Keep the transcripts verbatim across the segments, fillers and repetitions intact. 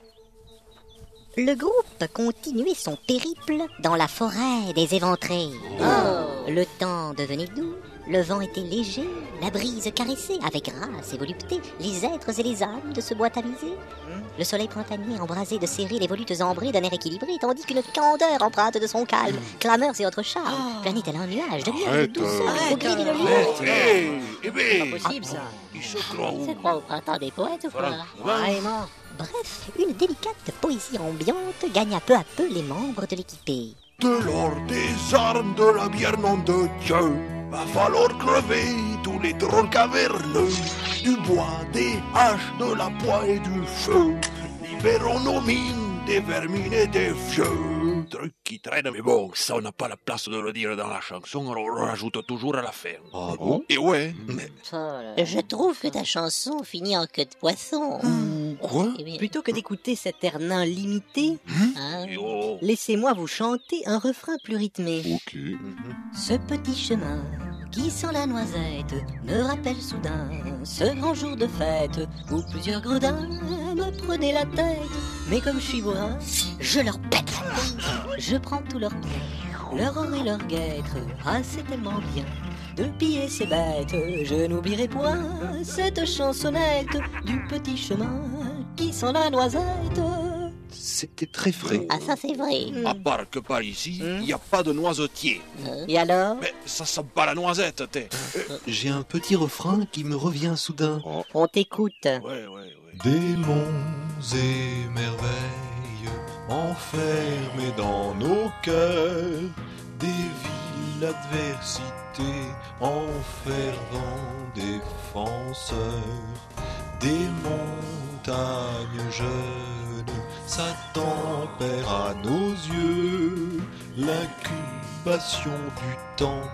Le groupe continuait son périple dans la forêt des éventrés. Oh. Le temps devenait doux, le vent était léger, la brise caressait avec grâce et volupté les êtres et les âmes de ce bois tamisé. Le soleil printanier embrasé de serrer les volutes ambrées d'un air équilibré, tandis qu'une candeur empreinte de son calme, clameurs et autres charmes, planait tel un nuage de lumière et de douceur au gré d'une lumière. Eh ben, C'est pas possible ça. je crois où C'est quoi au printemps des poètes ou quoi? Vraiment. Bref, une délicate poésie ambiante gagna peu à peu les membres de l'équipée. De l'or, des armes, de la bière, nom de Dieu. Va falloir crever tous les drôles caverneux. Du bois, des haches, de la poix et du feu. Libérons nos mines des vermines et des vieux. Truc qui traîne, mais bon, ça on n'a pas la place de le dire dans la chanson, alors on le rajoute toujours à la fin. Ah bon? Et ouais. Je trouve que ta chanson finit en queue de poisson. Quoi? Eh bien, Plutôt que d'écouter cet air nain limité, hein, Oh. laissez-moi vous chanter un refrain plus rythmé. Ok. ce petit chemin qui sent la noisette me rappelle soudain ce grand jour de fête où plusieurs gredins me prenaient la tête. Mais comme je suis bourrin, je leur pète la gueule. Je prends tous leurs biens, leur or et leur guêtre. Ah, c'est tellement bien de piller ces bêtes. Je n'oublierai point cette chansonnette du petit chemin qui sent la noisette. C'était très frais. Ah, ça c'est vrai. À part que par ici, il n'y a pas de noisetier. Et alors? Mais ça sent pas la noisette, t'es. J'ai un petit refrain qui me revient soudain. On t'écoute. Ouais, ouais, ouais. Des monts et merveilles enfermés dans nos cœurs, des villes d'adversité en fervents défenseurs, des montagnes jeunes, sa tempère à nos yeux, l'incubation du temps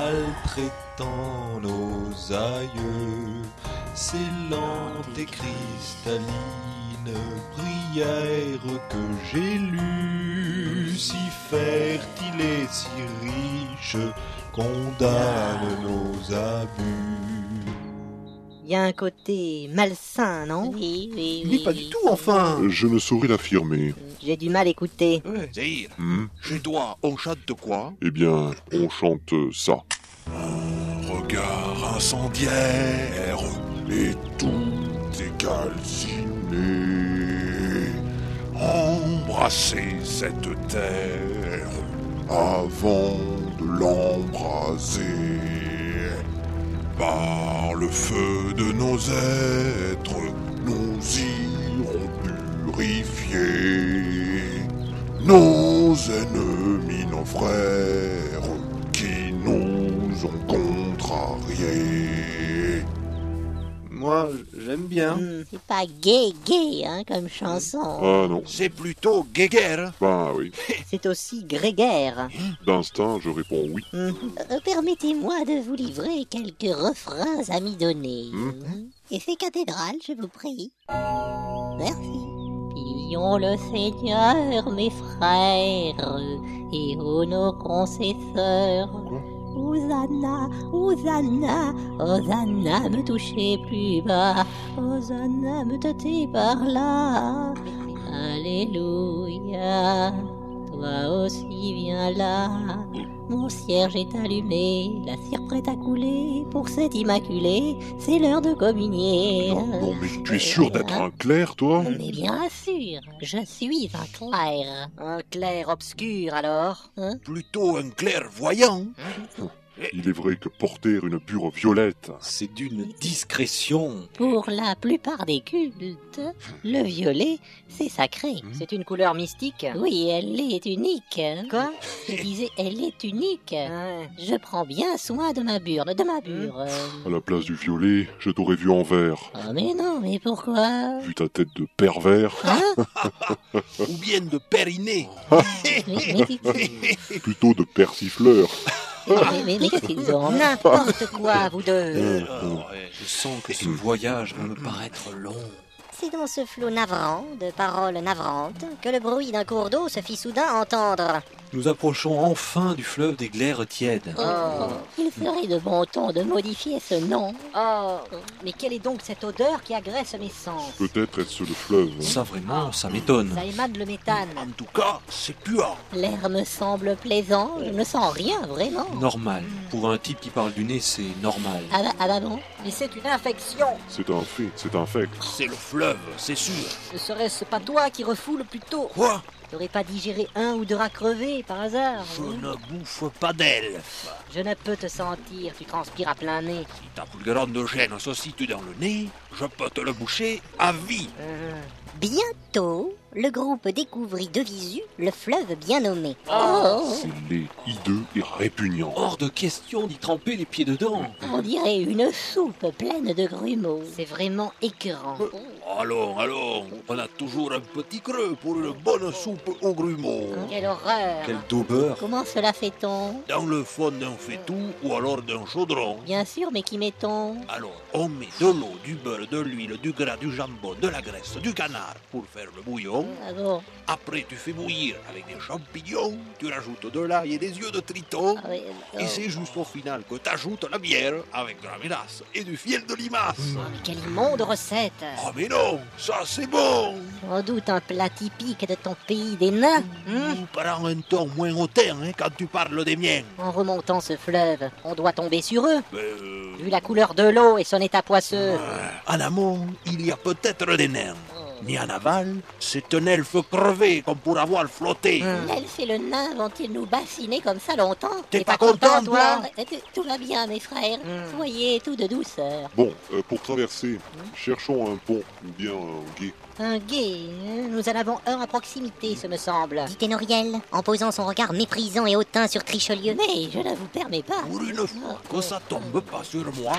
maltraitant nos aïeux. C'est lente et cristalline prière que j'ai lue, si fertile et si riche, condamne nos abus. Il y a un côté malsain, non? Oui, oui, oui. Mais pas du tout, enfin. Je ne saurais l'affirmer. J'ai du mal à écouter. Zahir, Hmm. chez toi, on chante quoi? Eh bien, on chante ça. Regard incendiaire et tout est calciné. Embrasser cette terre avant de l'embraser. Par le feu de nos êtres, nous irons purifier nos ennemis, nos frères, qui nous ont contrariés. Moi, j'aime bien. Hmm. C'est pas gay, gay, hein, comme chanson. Ah non. C'est plutôt guéguerre. Bah oui. C'est aussi grégaire. D'instinct, je réponds oui. Euh, Permettez-moi de vous livrer quelques refrains amidonnés. Mhm. Et ces cathédrales, je vous prie. Merci. Prions le Seigneur, mes frères, et honorons ses sœurs. Hosanna, Hosanna, Hosanna, me touchez plus bas, Hosanna, me tâtez par là. Alléluia, toi aussi viens là. Mon cierge est allumé, la cire prête à couler. Pour cet immaculé, c'est l'heure de communier. Non, non, mais tu es sûr d'être un clerc, toi? Mais bien sûr, je suis un clerc. Un clair obscur alors. Plutôt un clairvoyant. Il est vrai que porter une pure violette, C'est d'une discrétion. Pour la plupart des cultes, le violet, c'est sacré. C'est une couleur mystique. Oui, elle est unique. Quoi? Je disais, elle est unique. Ouais. Je prends bien soin de ma burne, de ma bure. à la place du violet, je t'aurais vu en vert. Oh mais non, mais pourquoi? Vu ta tête de pervers, Hein? Ou bien de périnée. mais, mais, plutôt de persifleur. mais, mais, mais qu'est-ce qu'ils ont? N'importe quoi, vous deux. Alors, ouais. Je sens que ce voyage va me paraître long. C'est dans ce flot navrant de paroles navrantes que le bruit d'un cours d'eau se fit soudain entendre. Nous approchons enfin du fleuve des glaires tièdes. Oh, il serait de bon ton de modifier ce nom. Oh, mais quelle est donc cette odeur qui agresse mes sens? Peut-être est-ce le fleuve. Ça vraiment, ça m'étonne. Ça émane le méthane. En tout cas, c'est puant. L'air me semble plaisant, je ne sens rien vraiment. Normal. Pour un type qui parle du nez, c'est normal. Ah bah, ah bah bon? Mais c'est une infection. C'est un fait, c'est un fait. C'est le fleuve, c'est sûr. Ne serait-ce pas toi qui refoule plutôt? Quoi? T'aurais pas digéré un ou deux rats crevés par hasard? Je hein? ne bouffe pas d'elfe. Je ne peux te sentir, tu transpires à plein nez. Si ta pulgueron de gêne se situe dans le nez, je peux te le boucher à vie. Euh, Bientôt, le groupe découvrit de visu le fleuve bien nommé. Oh. C'est laid, hideux et répugnant. Hors de question d'y tremper les pieds dedans. On dirait une soupe pleine de grumeaux. C'est vraiment écœurant. Allons, allons, on a toujours un petit creux pour une bonne soupe au grumeau. Quelle horreur. Quel daubeur. Comment cela fait-on? Dans le fond d'un faitout ou alors d'un chaudron. Bien sûr, mais qui mettons? Alors, on met de l'eau, du beurre, de l'huile, du gras, du jambon, de la graisse, du canard pour faire le bouillon. Ah bon? Après, tu fais bouillir avec des champignons, tu rajoutes de l'ail et des yeux de triton. Ah oui, oh. Et c'est juste au final que tu ajoutes la bière avec de la mélasse et du fiel de limace. Oh, mais quelle immonde recette. Oh mais non, ça c'est bon. Sans doute un plat typique de ton pays des nains. Hum, Tu prends un ton moins hautain hein, quand tu parles des miens. En remontant ce fleuve, on doit tomber sur eux. Mais, euh, Vu la couleur de l'eau et son état poisseux. euh, en amont, il y a peut-être des nains. Mais en aval, c'est un elfe crevé qu'on pourra voir flotter. Hum. L'elfe et le nain vont-ils nous bassiner comme ça longtemps? T'es pas content, toi? Eh, tout- Tout va bien, mes frères. Mm. Soyez tout de douceur. Bon, euh, pour traverser, cherchons un pont ou bien un gué. Un gué, hein, nous en avons un à proximité, ce me semble. Dit Thénoriel, en posant son regard méprisant et hautain sur Trichelieu. Mais je ne vous permets pas. Pour une fois que ça tombe pas sur moi.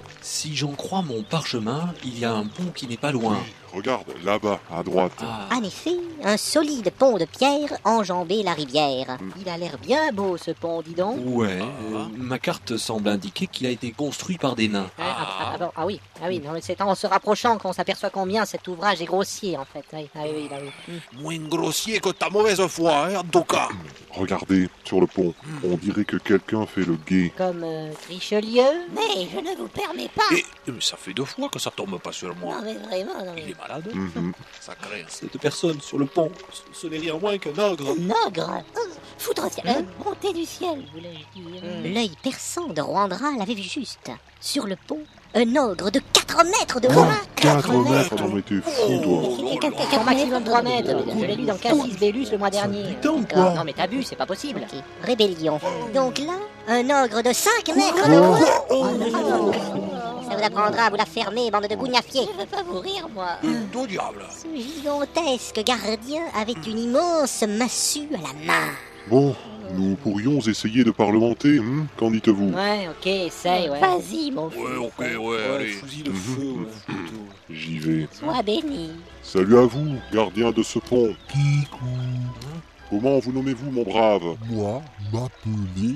Si j'en crois mon parchemin, il y a un pont qui n'est pas loin. Regarde, là-bas, à droite. Ah, En effet, un solide pont de pierre enjambait la rivière. Il a l'air bien beau, ce pont, dis donc. ouais. euh, ma carte semble indiquer qu'il a été construit par des nains. Ah, ah, ah, bon, ah oui, ah oui, non, mais c'est en se rapprochant qu'on s'aperçoit combien cet ouvrage est grossier, en fait. Oui, ah oui, ah oui. Hum. Moins grossier que ta mauvaise foi, hein, en tout cas. Regardez, sur le pont. On dirait que quelqu'un fait le gué. Comme euh, Richelieu. Mais je ne vous permets pas. Et mais ça fait deux fois que ça tombe pas sur moi. Non mais vraiment, non Il mais... est malade. Mhm. Ça craint. Cette personne sur le pont, ce- ce n'est rien moins qu'un ogre. Nogre oh, Foudre ciel, euh, bonté du ciel, voulais-je dire. Mm. L'œil perçant de Rwandra l'avait vu juste. Sur le pont, un ogre de quatre mètres de haut. quatre mètres, non mais t'es fou, toi. Son maximum trois mètres. Je l'ai lu dans Cassis Bellus le mois dernier. putain, D'accord. Non, mais t'abuses, c'est pas possible. Ok, rébellion. Donc là, un ogre de cinq mètres de haut. Oh, non, non. Ça vous apprendra à vous la fermer, bande de gougnafiers. Je veux pas vous rire, moi. Tout diable. Ce gigantesque gardien avait une immense massue à la main. Bon, nous pourrions essayer de parlementer, hein. Qu'en dites-vous? Ouais, ok, essaye, ouais. Vas-y, mon fils, Ouais, ok, ouais, allez. Fusil de feu, ouais, plutôt. J'y vais. sois béni. Salut à vous, gardien de ce pont. Comment vous nommez-vous, mon brave? Moi, m'appeler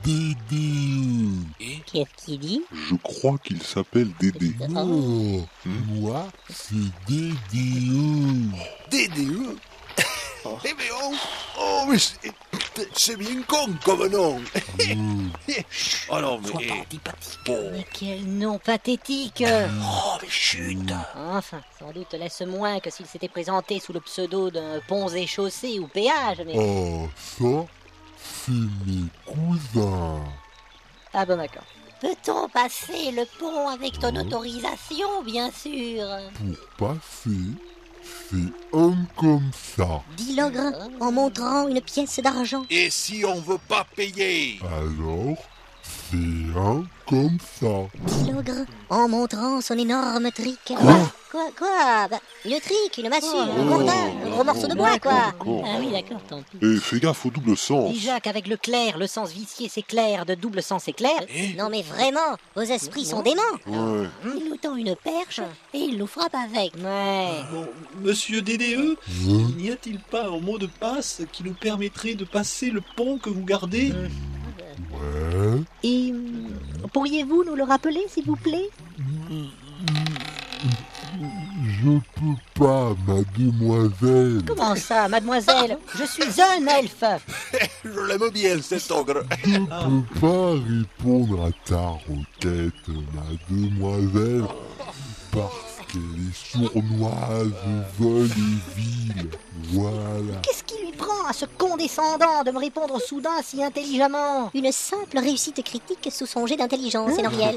Dédé. Qu'est-ce qu'il dit? Je crois qu'il s'appelle Dédé. Non, moi, c'est Dédé. D D E. Eh mais oh, oh mais c'est, c'est bien con comme nom. Alors mais Sois pas eh, antipathique. bon. Mais quel nom pathétique. Oh mais chut. Enfin, sans doute laisse moins que s'il s'était présenté sous le pseudo d'un ponts et chaussées ou péage, mais... Oh, ça, c'est mes cousins. Ah bon, d'accord. Peut-on passer le pont avec ton autorisation, bien sûr? Pour passer, c'est un comme ça. Dit l'ogre en montrant une pièce d'argent. Et si on veut pas payer? Alors, c'est un comme ça. Dit l'ogre en montrant son énorme trick. Quoi? Quoi? Quoi? Bah, une trique, une massue, un gourdin, un gros morceau de bois, quoi. D'accord. Ah oui, d'accord, tant pis. Et fais gaffe au double sens. Déjà qu'avec le clair, le sens vicié c'est clair, de double sens c'est clair. Eh Non mais vraiment, vos esprits sont déments. Ouais. Il nous tend une perche et il nous frappe avec. Ouais. Bon, monsieur D D E, Hein? n'y a-t-il pas un mot de passe qui nous permettrait de passer le pont que vous gardez? Ouais. Et hum, pourriez-vous nous le rappeler, s'il vous plaît? Je Je peux pas, mademoiselle. Comment ça, mademoiselle? Je suis un elfe. Je l'aime bien, cet ogre. Je peux pas répondre à ta requête, mademoiselle, parce qu'elle est sournoise, vole et vile. Voilà. Qu'est-ce qui lui prend à ce condescendant de me répondre soudain si intelligemment? Une simple réussite critique sous son jet d'intelligence, Enoriel.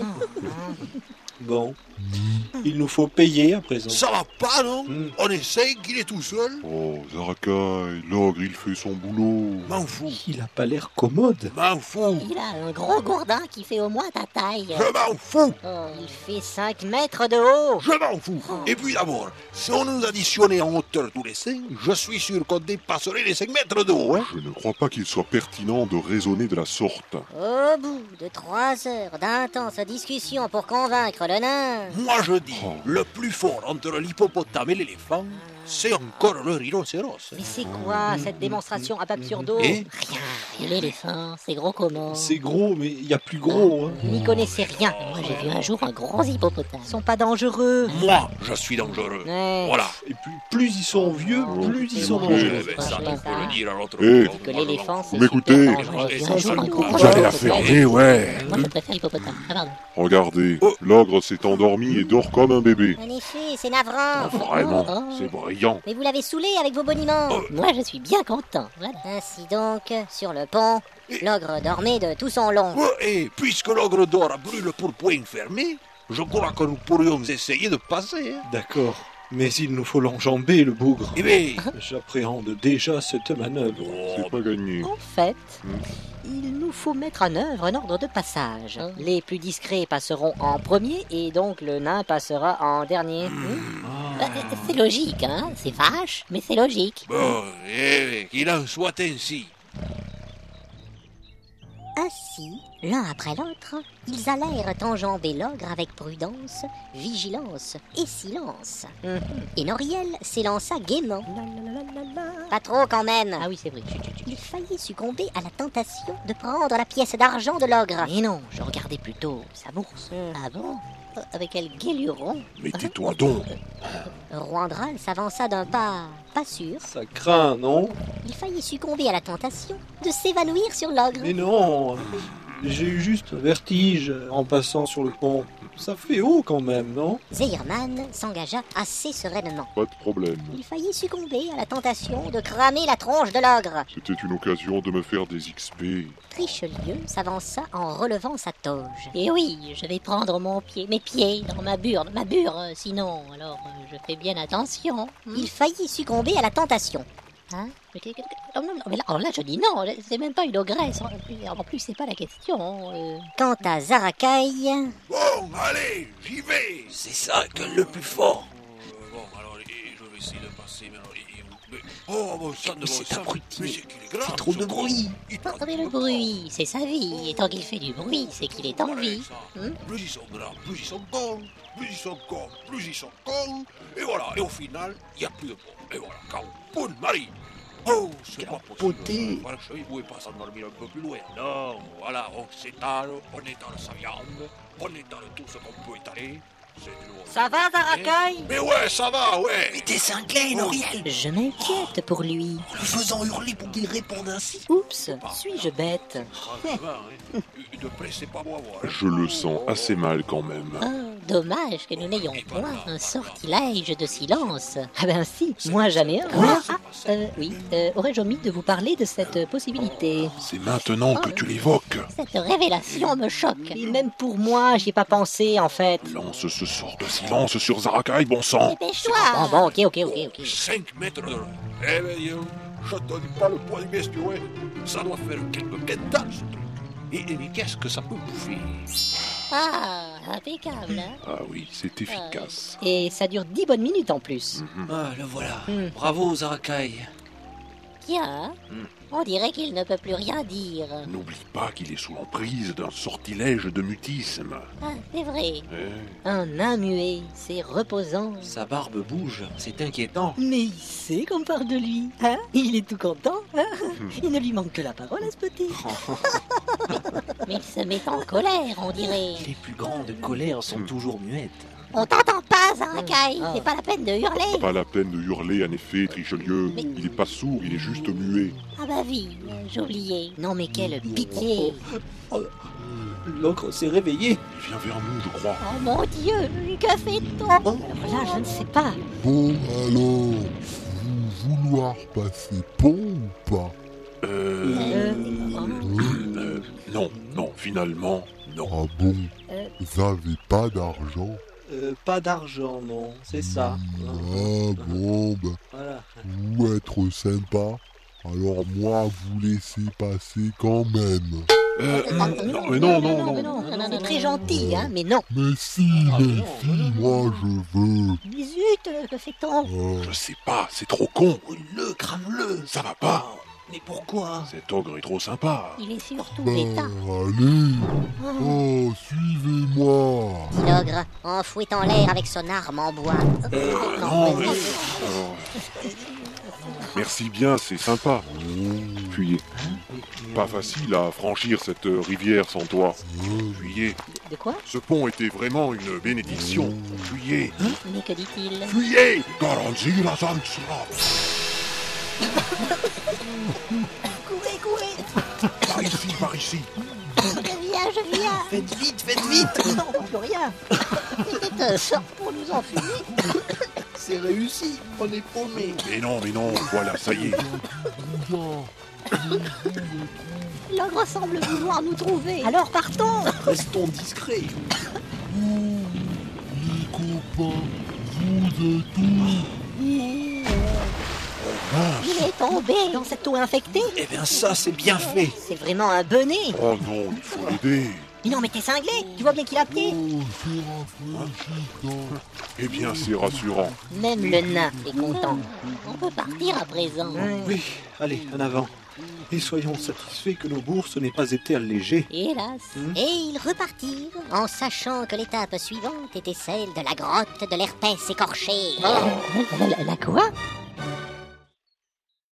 Bon. Il nous faut payer à présent. Ça va pas, non? Mm. On essaye qu'il est tout seul. Oh, Zarakai, l'ogre, il fait son boulot. M'en fous. Il a pas l'air commode. M'en fous. Il a un gros gourdin qui fait au moins ta taille. Je m'en fous. Oh, il fait cinq mètres de haut. Je m'en fous. Et puis d'abord, si on nous additionnait en hauteur tous les cinq, je suis sûr qu'on dépasserait les cinq mètres de haut, hein. Je ne crois pas qu'il soit pertinent de raisonner de la sorte. Au bout de trois heures d'intenses discussions pour convaincre le nain, Moi je dis, Oh. le plus fort entre l'hippopotame et l'éléphant, c'est encore le rhinocéros. Mais c'est quoi cette démonstration ab absurdo? Et rien. L'éléphant, c'est gros comment? c'est gros, mais il y a plus gros. Hein. Vous n'y connaissez rien. Moi j'ai vu un jour un gros hippopotame. Ils sont pas dangereux. Moi, je suis dangereux. Ouais. Voilà. Et puis plus ils sont vieux, plus ils sont Eh dangereux. ben, ça, tu peux le dire à l'autre. Eh. bout. Que l'éléphant, c'est Vous m'écoutez? super dangereux. J'ai vu un jour un gros Vous allez la hippopotame. ouais. Moi je préfère hippopotame. Ah pardon. Regardez, Oh. l'ogre s'est endormi et dort comme un bébé. En effet, c'est navrant. Vraiment, Oh. c'est brillant. Mais vous l'avez saoulé avec vos boniments. Oh. Moi je suis bien content. Voilà. Ainsi donc, sur le pont, l'ogre dormait de tout son long. Oh, Et puisque l'ogre d'or brûle pour point fermé, je crois que nous pourrions essayer de passer. Hein. D'accord. Mais il nous faut l'enjamber, le bougre. Eh bien, J'appréhende déjà cette manœuvre. C'est pas gagné. En fait, Hmm. il nous faut mettre en œuvre un ordre de passage. Hein? Les plus discrets passeront en premier et donc le nain passera en dernier. Hmm. Bah, c'est logique, hein. C'est vache, mais c'est logique. bon, eh, qu'il en soit ainsi. Ainsi, l'un après l'autre, ils allèrent enjamber l'ogre avec prudence, vigilance et silence. Mhm. Et Noriel s'élança gaiement. Pas trop quand même. Ah oui, c'est vrai. Chut, chut, chut. Il faillit succomber à la tentation de prendre la pièce d'argent de l'ogre. Mais non, je regardais plutôt sa bourse. Ah bon? Euh, Avec quel guéluron? Mais tais-toi donc. Roandral s'avança d'un pas pas sûr. Ça craint, non? Il faillit succomber à la tentation de s'évanouir sur l'ogre. Mais non. J'ai eu juste un vertige en passant sur le pont. Ça fait haut quand même, non? Zeyerman s'engagea assez sereinement. Pas de problème. Il faillit succomber à la tentation de cramer la tronche de l'ogre. C'était une occasion de me faire des X P. Richelieu s'avança en relevant sa toge. Et oui, je vais prendre mon pied, mes pieds dans ma burne, ma burne, sinon, alors euh, je fais bien attention. Il faillit succomber à la tentation. Hein? Mais que- que- que- oh non, non, mais là, oh, là, je dis non, c'est même pas une ogresse. En plus, en plus c'est pas la question. euh. Quant à Zarakai, Bon, allez, j'y vais. C'est ça que le plus fort. Euh, bon, alors, eh, je vais essayer de passer. Mais alors, eh, mais- oh, bon sang de Mais bon cet sang. abruti. Mais c'est qu'il est grave. Fait trop ce de con. bruit. Il oh, mais le bruit, c'est sa vie. Et tant qu'il fait du bruit, c'est qu'il est en Voilà, vie. ça. Hmm? Plus ils sont grands, plus ils sont cons. Plus ils sont cons, plus ils sont cons. Et voilà, et au final, il n'y a plus de pont. Et voilà, quand on marie. Oh, c'est pas possible. beauté. Voilà, je ne pouvais pas s'endormir un peu plus loin. Non, voilà, on s'étale, on étale sa viande, on étale tout ce qu'on peut étaler. C'est du lourd. Ça va, Zarakai? Mais ouais, ça va, ouais. Mais t'es cinglé, Noriel. Je m'inquiète pour lui. En le faisant hurler pour qu'il réponde ainsi. Oups, suis-je bête? Ah, ça va, hein. De près, c'est pas moi, moi. Je le sens assez mal quand même. Oh, dommage que nous n'ayons point un sortilège de silence. Ah ben si, moi j'en ai un. Ah, euh, oui, euh, aurais-je omis de vous parler de cette possibilité? C'est maintenant que tu l'évoques. Cette révélation me choque. Et même pour moi, j'y ai pas pensé en fait. Lance ce sort de silence sur Zarakai, bon sang. Dépêche-toi. Bon, bon, ok, ok, ok, ok. cinq mètres de long. Eh ben, dis donc, je te dis pas le poids du bestiau, hein. Ça doit faire quelques quintals, ce truc. Et, et mais qu'est-ce que ça peut bouffer? Ah, impeccable. Hein? Ah oui, c'est efficace. Et ça dure dix bonnes minutes en plus. Ah, le voilà. Hmm. Bravo, Zarakai. Tiens, on dirait qu'il ne peut plus rien dire. N'oublie pas qu'il est sous l'emprise d'un sortilège de mutisme. Ah, c'est vrai. Eh, Un nain muet, c'est reposant. Sa barbe bouge, c'est inquiétant. Mais il sait qu'on parle de lui, hein? Il est tout content, hein? Il ne lui manque que la parole à ce petit. Mais il se met en colère, on dirait. Les plus grandes colères sont toujours muettes. On t'entend pas, Zarakai. Ah. C'est pas la peine de hurler. Pas la peine de hurler, en effet, Trichelieu. Mais- Il est pas sourd, il est juste muet. Ah bah oui, j'ai oublié. Non mais quelle pitié. L'ogre s'est réveillé. Il vient vers nous, je crois. Oh mon Dieu, que fait-on? Alors là, je ne sais pas. Bon alors, vous vouloir passer pont ou pas? Euh... Euh, euh, non, non, finalement, non. Ah bon? Euh. Vous avez pas d'argent? Euh, pas d'argent, non, c'est ça. Ah bon, ben, Voilà. vous être sympa, alors moi vous laissez passer quand même. Euh, Ah, non, mais non, non, mais non. non, c'est très gentil, hein, mais non. Mais si, les filles, moi je veux. Mais zut, que fait-on? Ah, Je sais pas, c'est trop con. Le crame-le. Ça va pas. Mais pourquoi? Cet ogre est trop sympa. Il est surtout ben, bêta. allez. Oh, suivez-moi. Dit l'ogre, en fouettant l'air avec son arme en bois. Euh, non, mais... alors, merci bien, c'est sympa. Fuyez. Pas facile à franchir cette rivière sans toi. Fuyez. De quoi? Ce pont était vraiment une bénédiction. Fuyez. Mais que dit-il? Fuyez. Garantie la Sansra. Courez, courez! Par ici, par ici. Je viens, je viens! Faites vite, faites vite. Non, on voit plus rien. C'était un sort pour nous enfumer. C'est réussi, on est paumés. Mais non, mais non, voilà, ça y est. L'ogre semble vouloir nous trouver. Alors partons! Restons discrets. Les copains, vous êtes où? Il est tombé! Dans cette eau infectée? Eh bien ça, c'est bien fait. C'est vraiment un bonnet. Oh non, il faut l'aider. Mais non, mais t'es cinglé. Tu vois bien qu'il a pied. Oh, c'est rafraîchissant. Eh bien, c'est rassurant. Même le nain est content. On peut partir à présent. Oui, allez, en avant. Et soyons satisfaits que nos bourses n'aient pas été allégées. Hélas. Hmm. Et ils repartirent, en sachant que l'étape suivante était celle de la grotte de l'herpès écorché. La, la quoi?